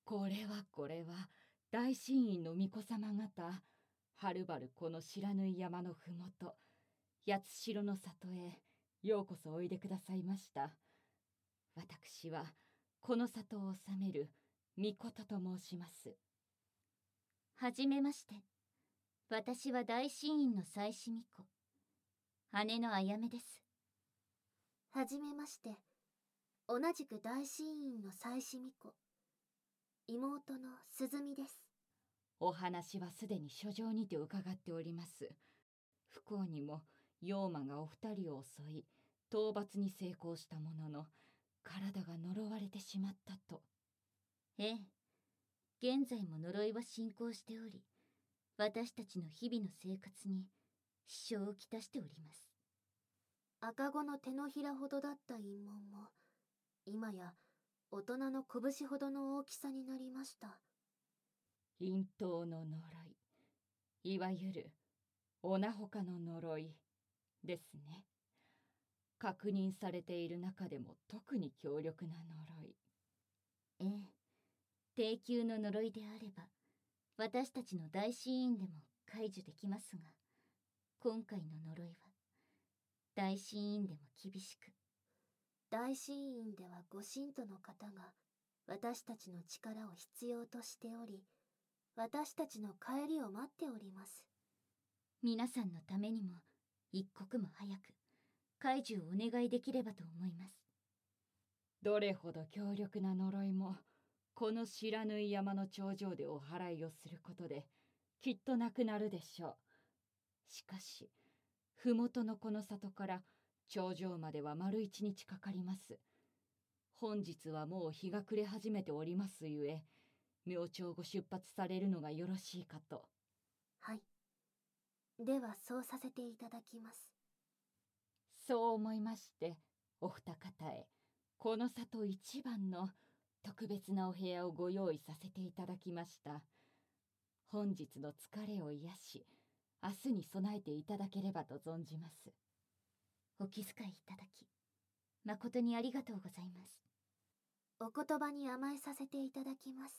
これは大神院の巫女様方、はるばるこの知らぬい山のふもと、八代の里へようこそおいでくださいました。私はこの里を治める巫女と申します。 はじめまして。私は大神院の妻子巫女、姉のあやめです。 はじめまして。同じく大神院の妻子巫女、妹の鈴美です。 お話はすでに書状にて伺っております。不幸にも妖魔がお二人を襲い、討伐に成功したものの、体が呪われてしまったと。 ええ、現在も呪いは進行しており、私たちの日々の生活に支障をきたしております。 赤子の手のひらほどだった陰紋も、今や大人の拳ほどの大きさになりました。 陰頭の呪い、いわゆるおなほかの呪いですね。確認されている中でも特に強力な呪い。 ええ、低級の呪いであれば、私たちの大神院でも解除できますが、今回の呪いは大神院でも厳しく。 大神院ではご信徒の方が私たちの力を必要としており、私たちの帰りを待っております。 皆さんのためにも一刻も早く解除をお願いできればと思います。 どれほど強力な呪いも、この知らぬい山の頂上でお祓いをすることできっとなくなるでしょう。しかし麓のこの里から頂上までは丸一日かかります。本日はもう日が暮れ始めておりますゆえ、明朝ご出発されるのがよろしいかと。 はい。ではそうさせていただきます。 そう思いまして、お二方へこの里一番の特別なお部屋をご用意させていただきました。本日の疲れを癒し、明日に備えていただければと存じます。 お気遣いいただき、誠にありがとうございます。 お言葉に甘えさせていただきます。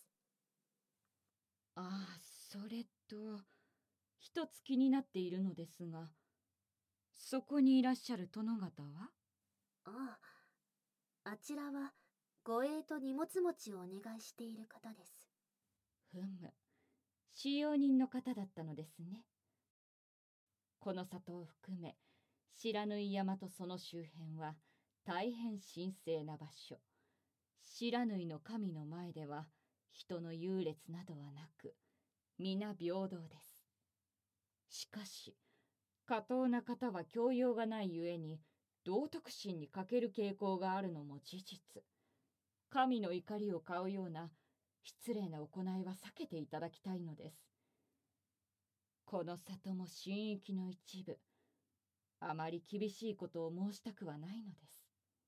それと、一つ気になっているのですが、そこにいらっしゃる殿方は？ あちらは護衛と荷物持ちをお願いしている方です。 ふむ、使用人の方だったのですね。この里を含め、知らぬい山とその周辺は大変神聖な場所。知らぬいの神の前では人の優劣などはなく、皆平等です。しかし下等な方は教養がないゆえに道徳心に欠ける傾向があるのも事実。神の怒りを買うような失礼な行いは避けていただきたいのです。この里も神域の一部。あまり厳しいことを申したくはないのです。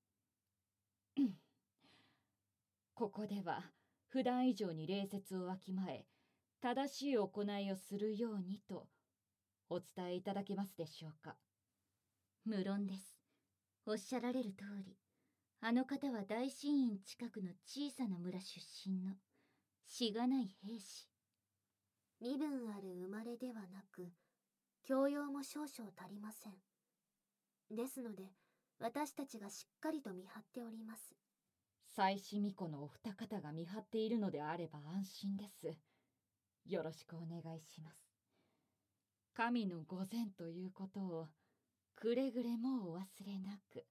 ここでは普段以上に礼節をわきまえ、正しい行いをするようにとお伝えいただけますでしょうか。 無論です。おっしゃられる通り、あの方は大神院近くの小さな村出身のしがない兵士。 身分ある生まれではなく、教養も少々足りません。ですので、私たちがしっかりと見張っております。 妻子巫女のお二方が見張っているのであれば安心です。よろしくお願いします。神の御前ということをくれぐれもお忘れなく。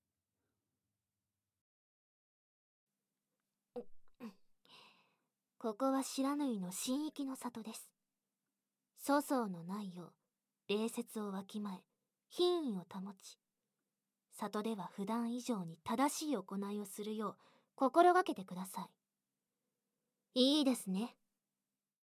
ここは知らぬいの神域の里です。粗相のないよう、礼節をわきまえ、品位を保ち、里では普段以上に正しい行いをするよう心がけてください。いいですね。